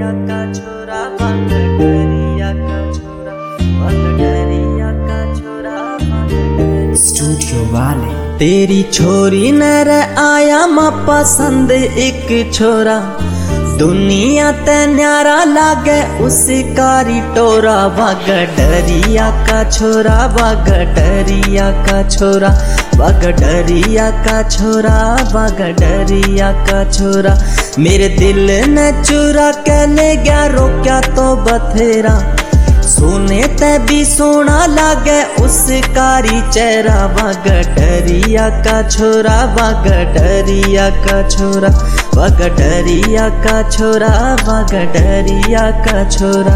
का छोरा बगडरिया का छोरा बगडरिया का छोरा स्टूडियो वाले। तेरी छोरी न रे आया मां पसंद एक छोरा, दुनिया ते न्यारा लागे उसकारी टोरा बगडरिया का छोरा बगडरिया का छोरा बगडरिया का छोरा बगडरिया का छोरा। मेरे दिल ने चुरा के ले गया रोक्या तो बथेरा, सोने ते भी सोना लागे उसकारी चेहरा बगडरिया का छोरा बगडरिया का छोरा बगडरिया का छोरा बगडरिया का छोरा।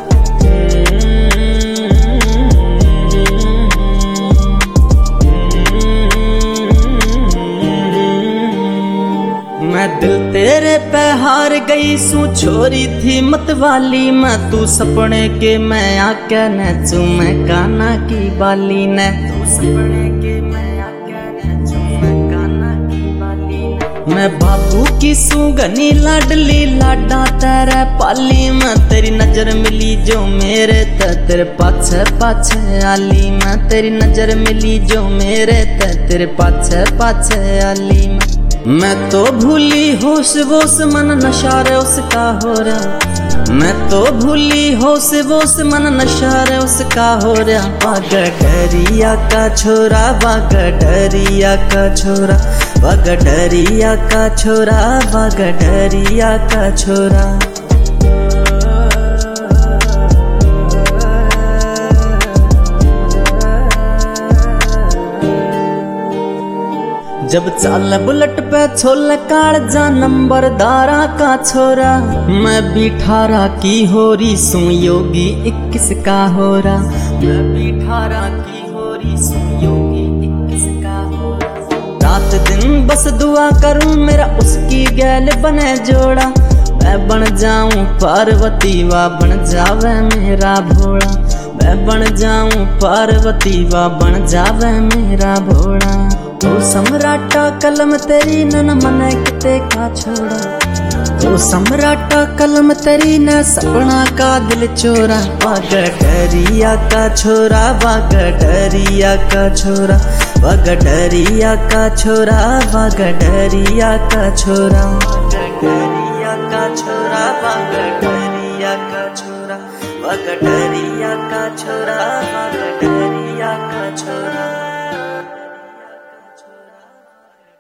मैं दिल तेरे पे हार गई सू, छोरी थी मतवाली मैं तू सपने के मैं आके नचू मैं काना की बाली ने, तू सपने के मैं आके नचू मैं काना की बाली ने। मैं बाबू की सुगनी लाडली लाडा तेरे पाली, मैं तेरी नजर मिली जो मेरे तेरे पाछे पाछे आली, मैं तेरी नजर मिली जो मेरे तेरे पाछे पाछे आली। मैं तो भूली होश वोश मन नशा रे उसका हो रहा, मैं तो भूली होश वोश मन नशा रे उसका हो रहा बगडरिया का छोरा बगडरिया का छोरा बगडरिया का छोरा बगडरिया का छोरा। जब चाल बुलेट पे छोल कालजा नंबर दारा का छोरा, मैं भी 18 की हो रही सू योगी 21 का हो रहा, मैं भी 18 की हो रही सू योगी 21 का हो रहा। रात दिन बस दुआ करूं मेरा उसकी गैल बने जोड़ा, मैं बन जाऊं पार्वती वा बन जावे मेरा भोला, मैं बन जाऊं पार्वती वा बन जावे मेरा भोला। तो सम्राटा कलम तेरी न मने किते का छोड़ा, तो सम्राटा कलम तेरी न सपना का दिल चोरा बगडरिया का छोरा बगडरिया का छोरा बगडरिया का छोरा बगडरिया का छोरा बगडरिया का छोरा बगडरिया का छोरा बगडरिया का छोरा बगडरिया का छोरा।